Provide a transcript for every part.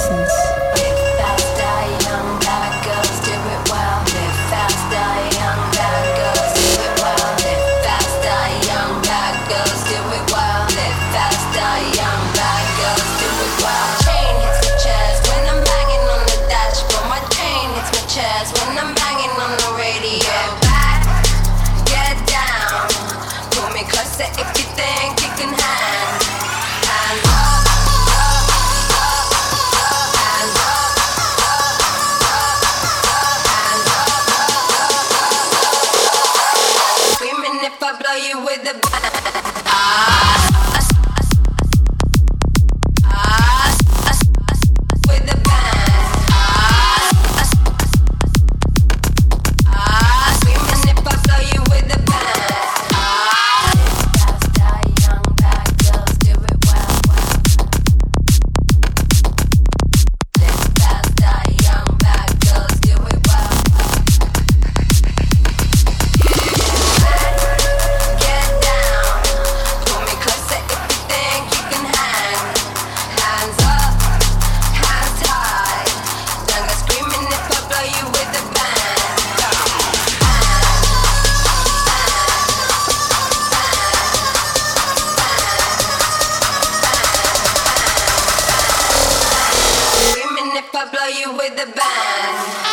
essence. When I'm banging on the radio, get back, get down, pull me closer if you think you can hang. Hands up, up, up, up, hands up, up, up, up, hands up, up, up. Screaming if I blow you with the band. With the band. If I blow you with the band.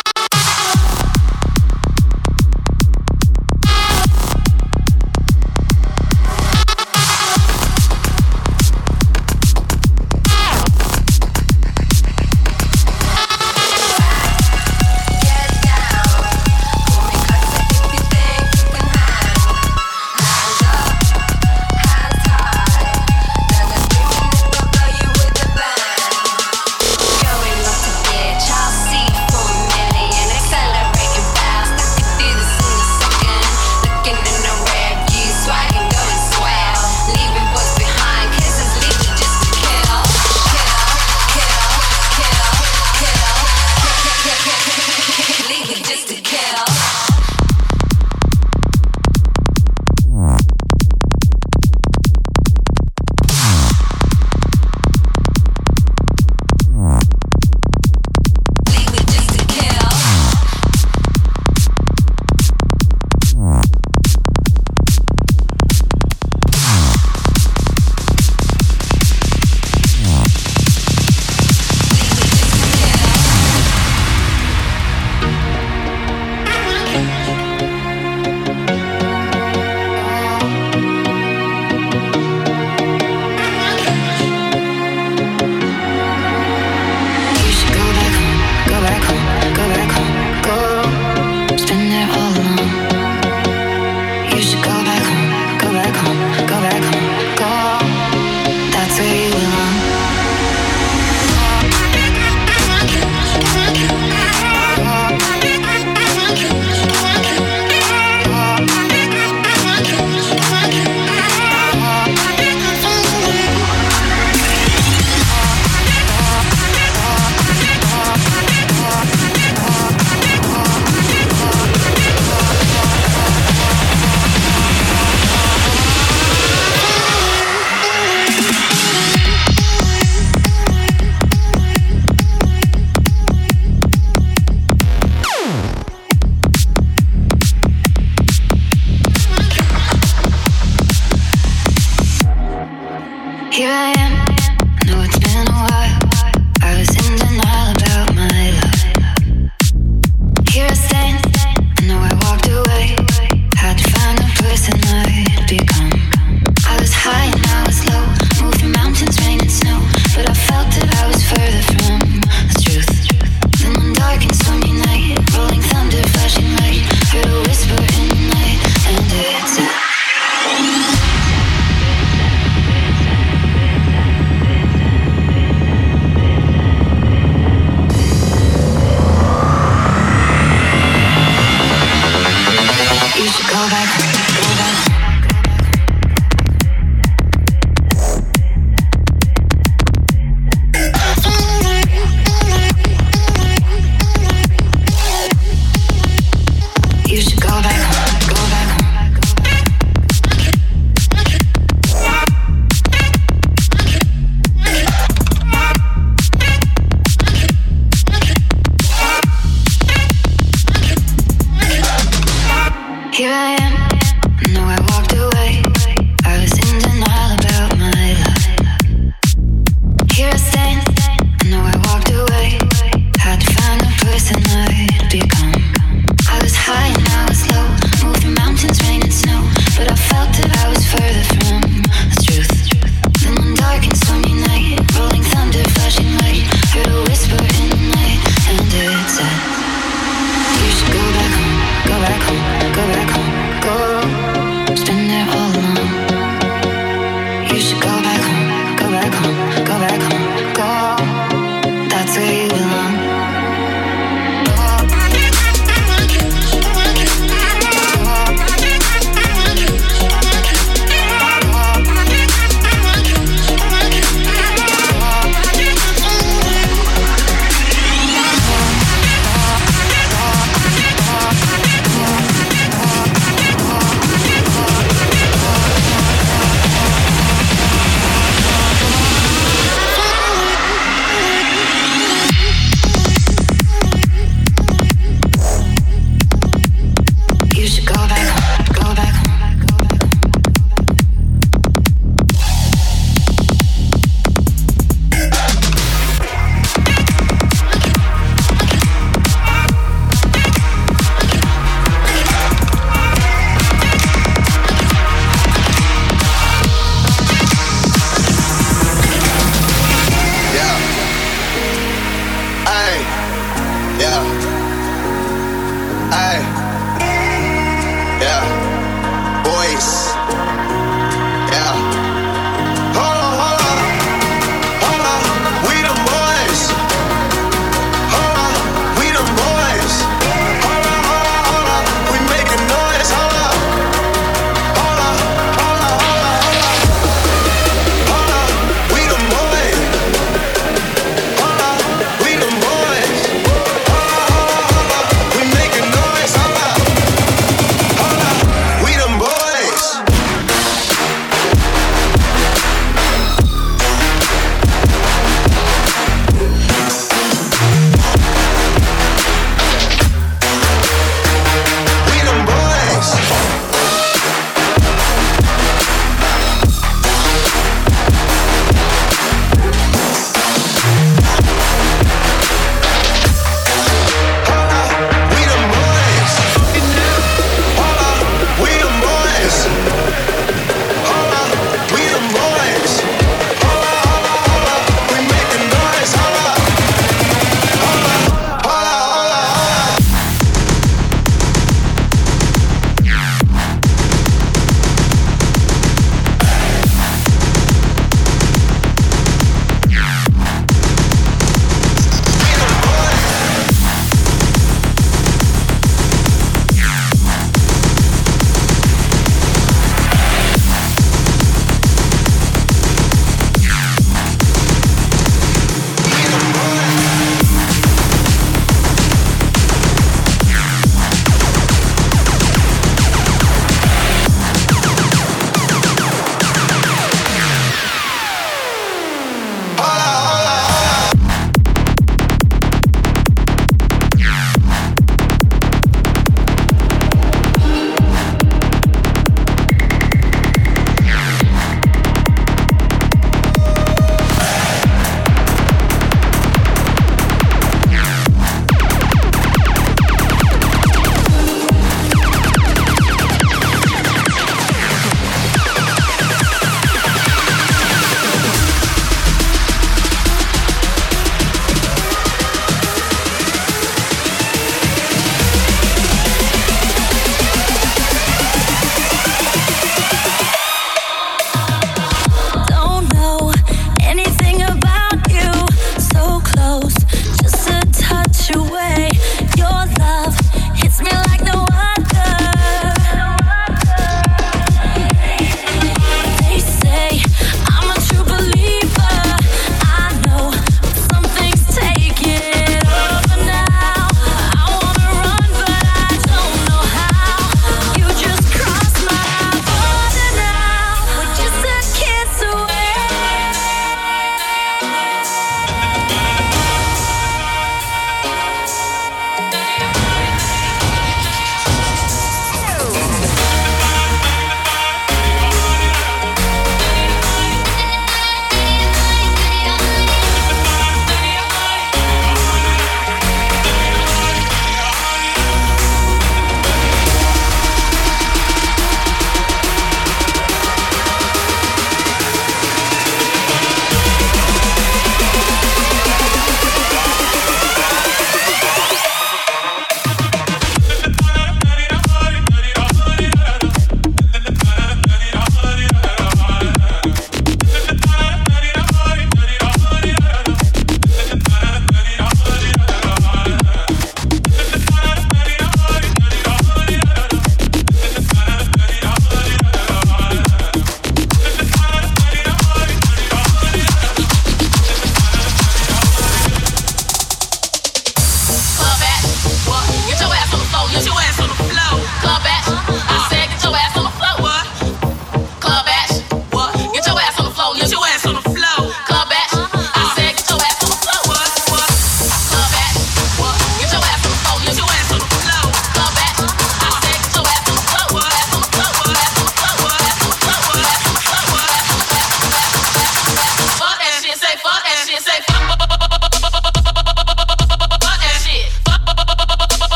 Yeah. Ay. Yeah. Boys. Yeah. Hold on, hold on. Hold on. We the boys. Hold on. We the boys. Hold on, hold on, hold on. We making noise. Hold on. Hold on. Hold on, hold on, hold on. Hold on. We the boys. Hold on. We the boys. Hold on, hold on.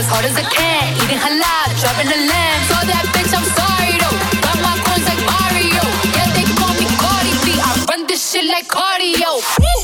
hard as I can, eating halal, driving a lamb. So that bitch, I'm sorry though. Got my coins like Mario. Yeah, they call me Cardi B. I run this shit like cardio. Woo!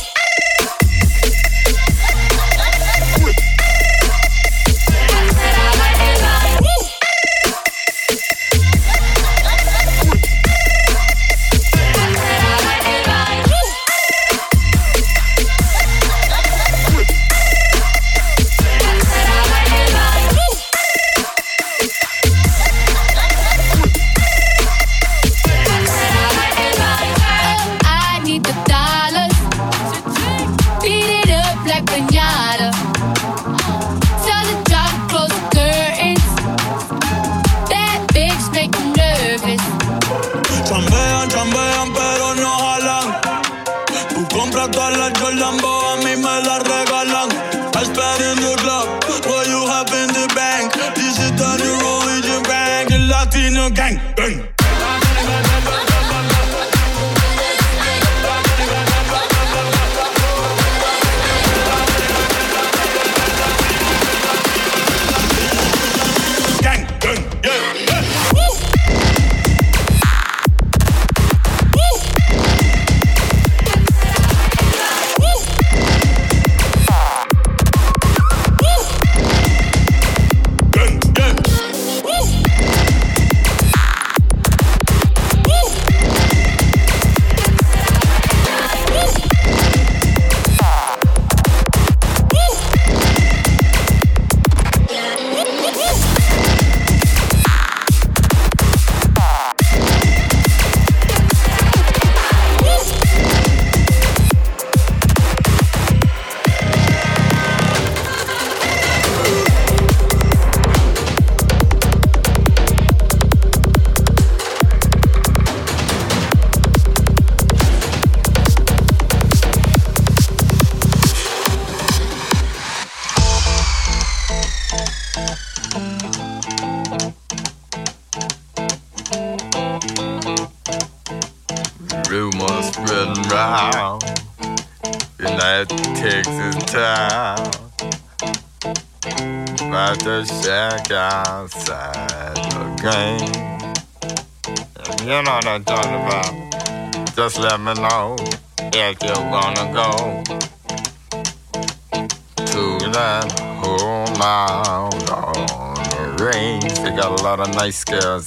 Gang, gang. Rumors spreading round United Texas town about the shack outside the game. If you know what I'm talking about, just let me know if you're gonna go to that whole mile on the range. They got a lot of nice girls.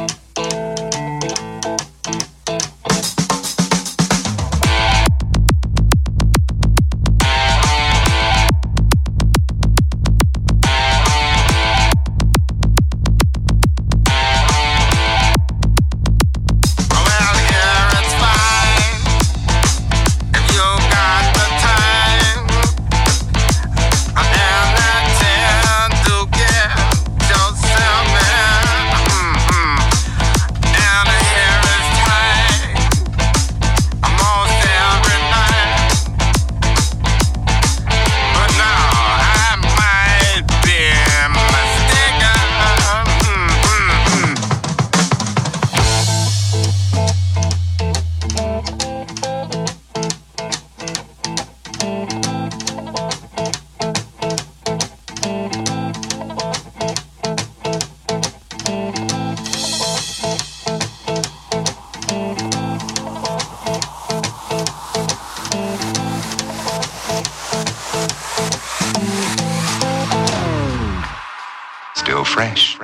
Still fresh.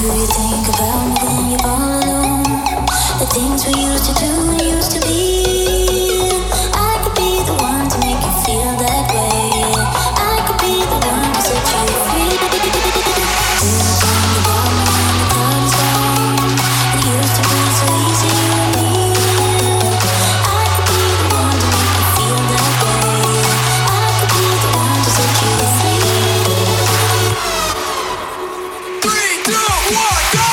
you think about me when you're all alone? The things we used to do and used to be. I could be the one to make you feel that way. I could be the one to set you free. Do you think about me when the time is gone? It used to be so easy with me. I could be the one to make you feel that way. I could be the one to set you free. 3, 2, 1, go!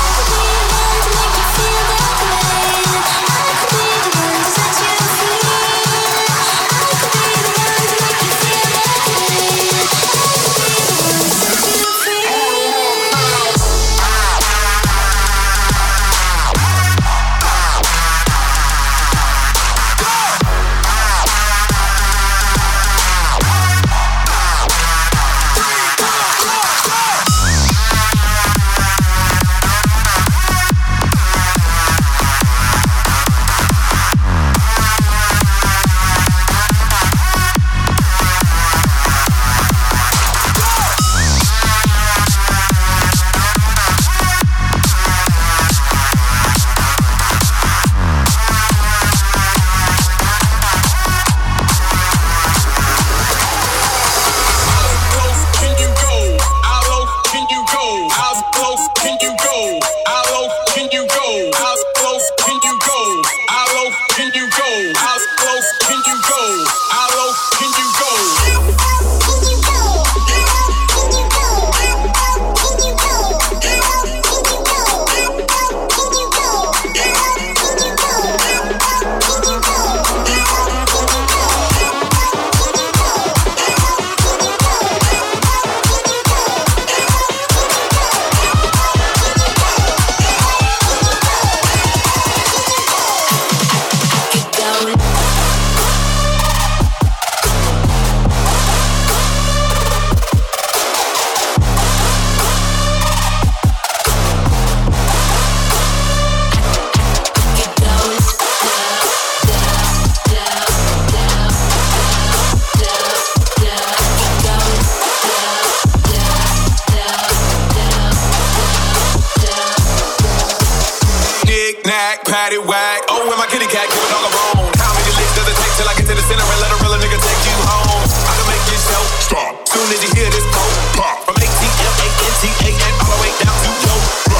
Patty whack. Oh, and my kitty cat give it all alone. How many licks does it take till I get to the center and let a real nigga take you home? I can make this show stop. Soon as you hear this pop from ATLANTA and all the way down to yo.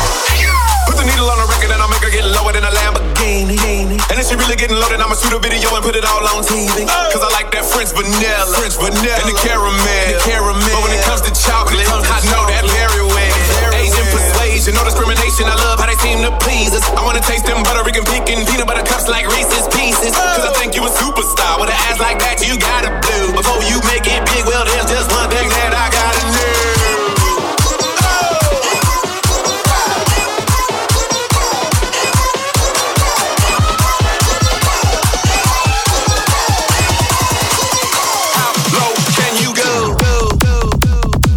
Put the needle on the record and I'll make her get lower than a Lamborghini. And if she really getting loaded, I'ma shoot a video and put it all on TV. Cause I like that French vanilla, and the caramel. But when it comes to chocolate, I know that very well. Asian persuasion, no discrimination. I love how they seem to please us. I wanna taste them Puerto Rican pecan peanut butter cups like Reese's Pieces. Cause I think you a superstar with an ass like that, you gotta blue. Before you make it big, well, there's just one thing that I gotta know. How low can you go?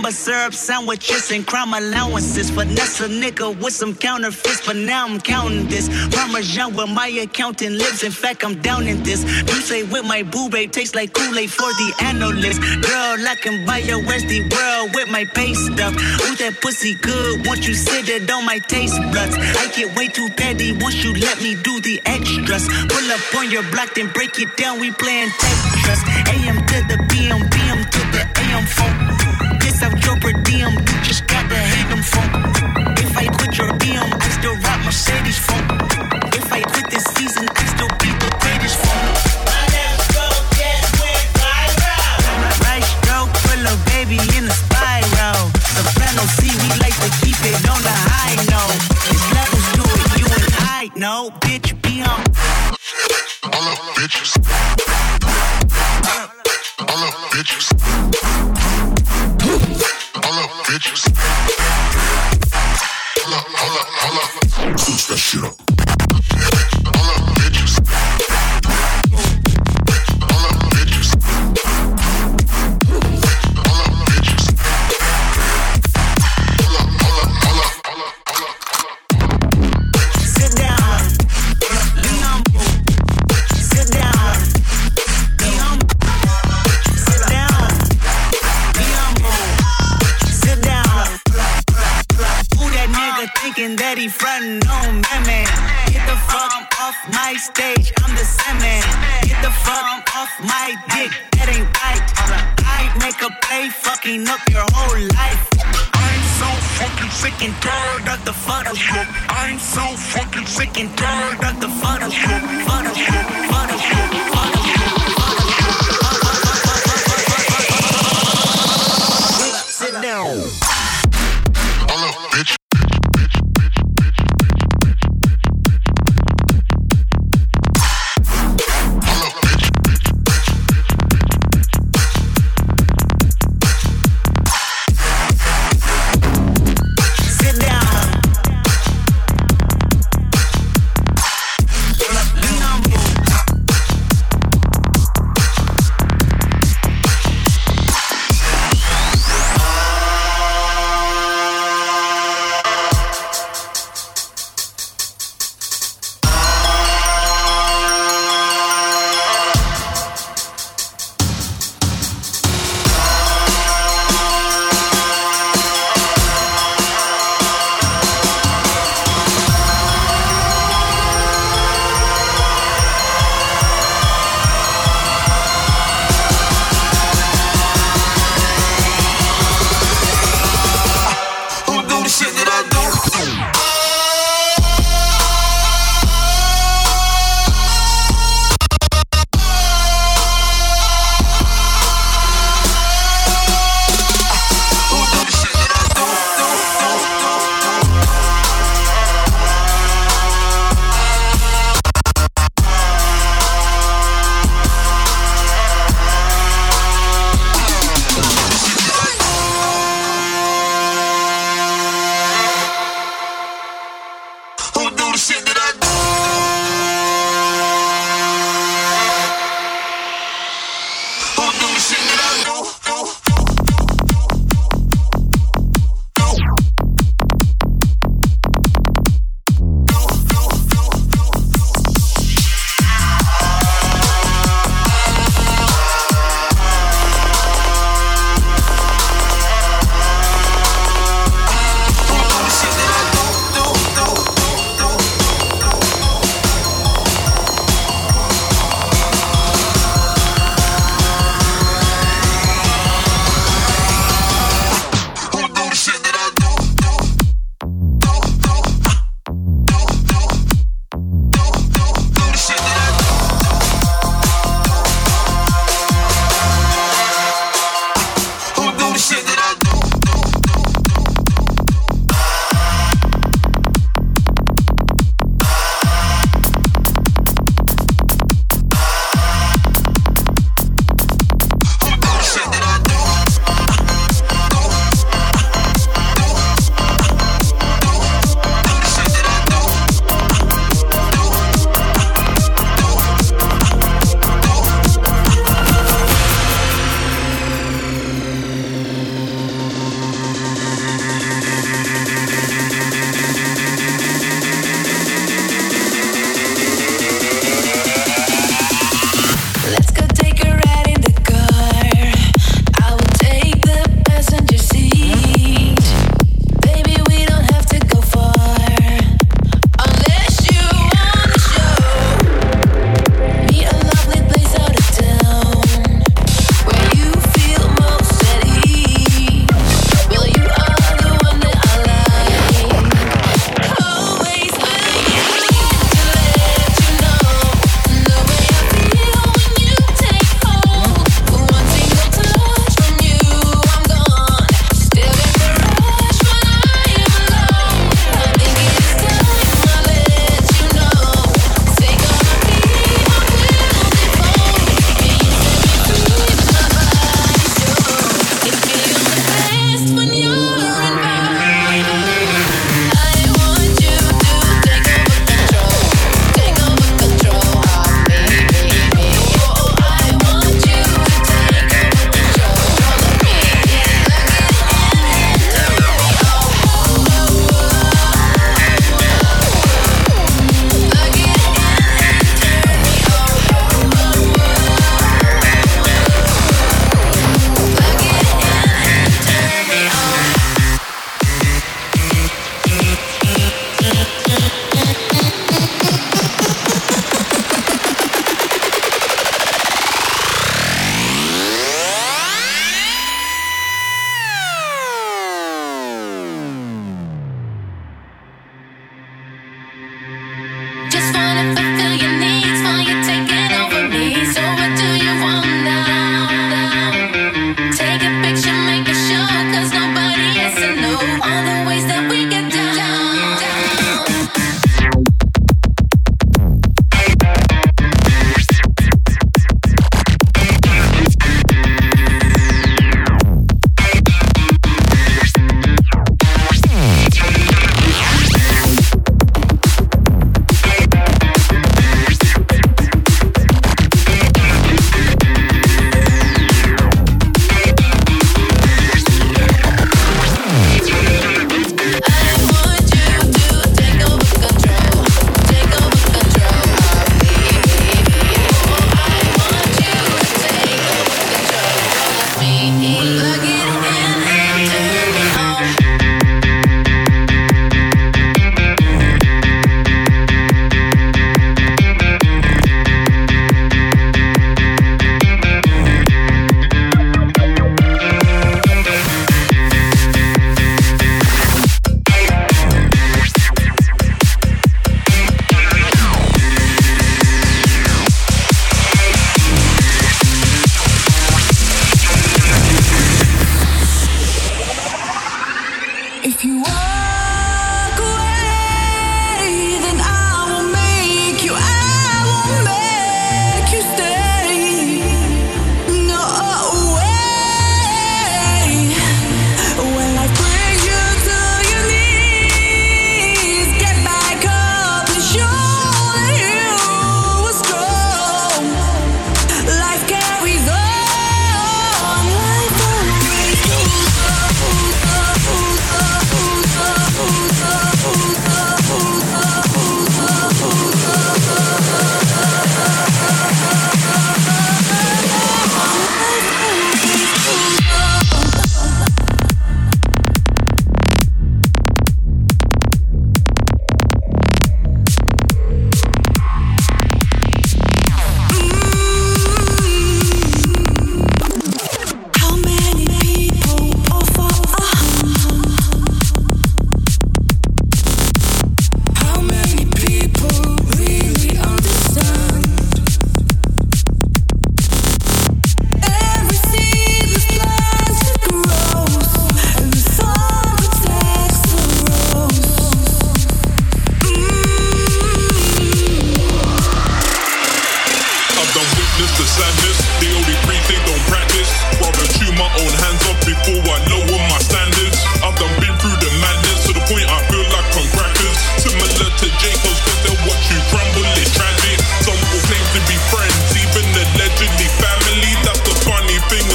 Simba syrup sandwiches and crime allowances. Finesse a nigga with some counterfeits, but now I'm counting this. Parmesan where my accountant lives. In fact, I'm down in this. You say with my boo babe tastes like Kool-Aid for the analyst. Girl, I can buy your Westie world with my pay stuff. Ooh, that pussy good. Once you sit it on my taste buds, I get way too petty once you let me do the extras. Pull up on your block, then break it down. We playing Tetris. AM to the PM, PM to the AM phone. This out your per diem, you just gotta hate them phone. If I quit your DM, I still rock Mercedes phone. If I quit this season, I still be the greatest phone. My left stroke just went viral. My right stroke put a baby in a spiral. Soprano C, we like to keep it on the high note. There's levels to it, you and I know. Bitch, be on. All up, bitches. All up, bitches. All up, bitches. Hold up. Switch that shit up. All up, bitches. All up, bitches. All up, bitches. Hold up. Sit down. Be humble. Sit down. Be humble. Sit down. Be humble. Sit down. Who that nigga thinking that he frontin' on me, man? Get the fuck off my stage, I'm the Sandman. Get the fuck off my dick, that ain't right. I make a play, fucking up your whole life. I'm so fucking sick and tired of the Photoshop. I'm so fucking sick and tired of the Photoshop. Sit down. All up, bitch. All up, bitch. Sit down. Be humble.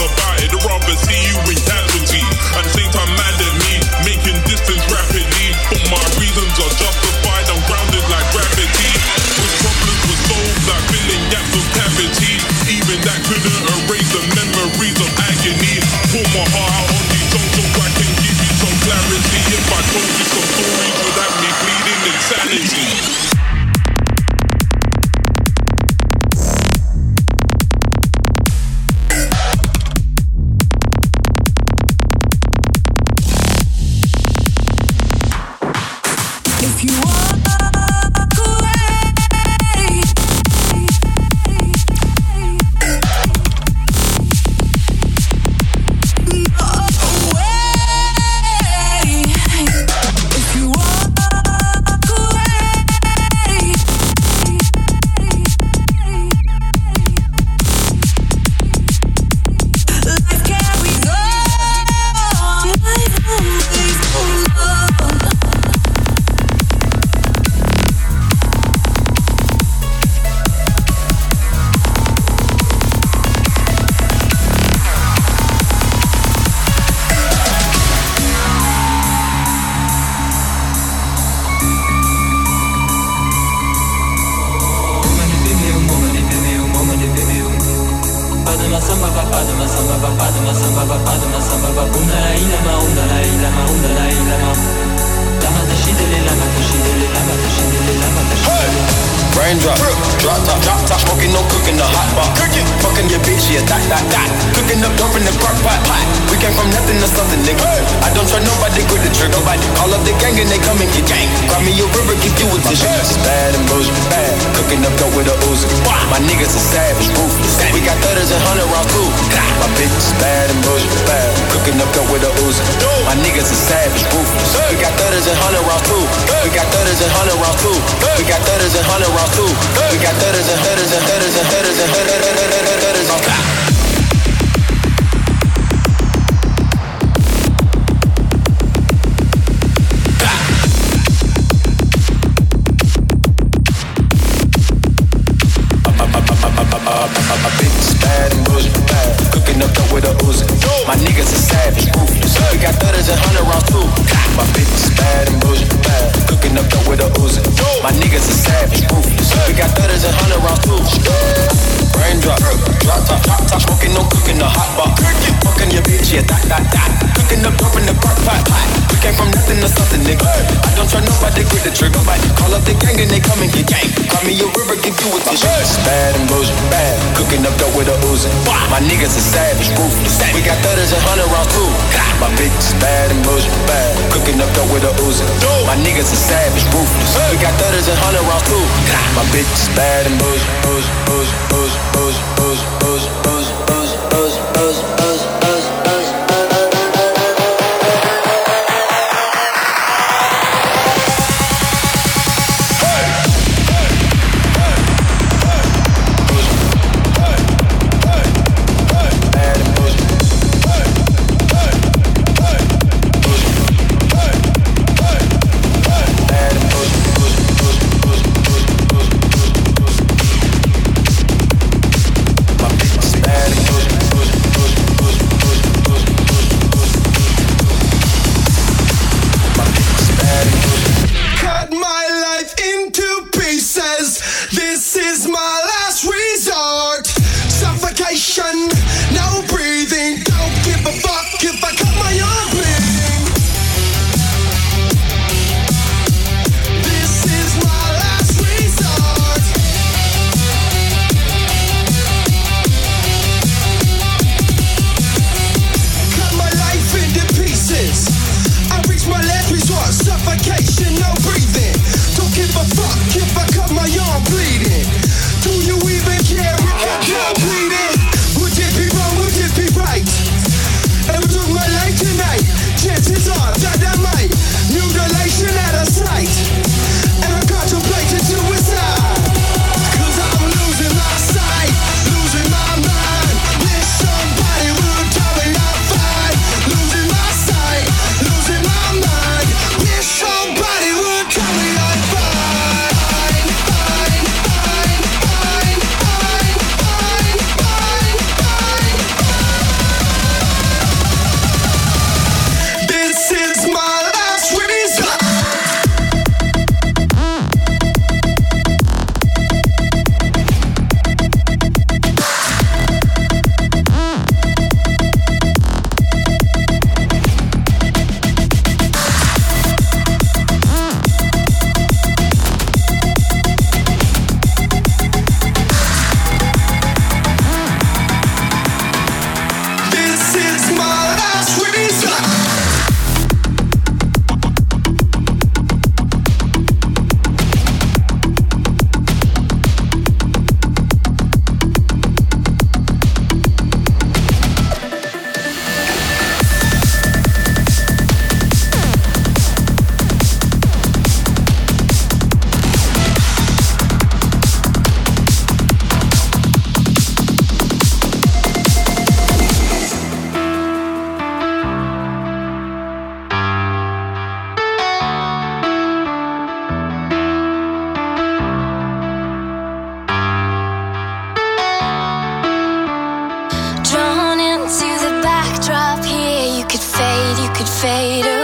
about it. I'd rather see you in casualty. At the same time, mad at me, making distance rapidly. But my reasons are justified, I'm grounded like gravity. With problems were solved, like filling gaps of cavity. Even that couldn't erase the memories of agony. Pour my heart out on these songs so I can give you some clarity. If I told you some stories, you'd have me bleeding insanity. Raindrop, drop top, smoking, no cooking, the hot pot. Fucking your bitch, yeah, that. Cooking up dope in the crock pot. We came from nothing to something, nigga. I don't trust nobody, grip the trigger. Nobody call up the gang and they come and get gang. Cry me a river, give you a tissue. My bitch is bad and bullshit, bad. Cooking up dope with a Uzi. My niggas are savage, ruthless. We got 30s and 100 rounds too. My bitch is bad and bullshit, bad. Cooking up dope with a Uzi. My niggas are savage, ruthless. We got 30s and 100 rounds too. We got 30s and 100 rounds too. We got 30s and 100 rounds too. We got 30s and headers and headers and headers and headers on top. My bitch is bad and bullshit, bad. Cooking up dope with a Uzi. My niggas are savage, ruthless. We got 30s and 100 rounds too. My bitch is bad and bullshit, bad. Cooking up dope with a Uzi. My niggas are savage, ruthless. We got 30s and 100 rounds too. Raindrop, drop top, smoking, no cooking, the hot pot. Fucking your bitch, yeah, that. Cooking up dope in the crock pot. We came from nothing to something, nigga. I don't trust nobody, grip the trigger. Call up the gang and they come and get gang. Cry me a river, give you a tissue. It's bad and bullshit, bad. Cooking up dope with a Uzi. My niggas are savage, ruthless. We got 30s and 100 rounds too. My bitch is bad and bullshit, bad. Cooking up dope with a Uzi. My niggas are savage, ruthless. We got 30s and 100 rounds too. My bitch is bad and bullshit, bad fade away.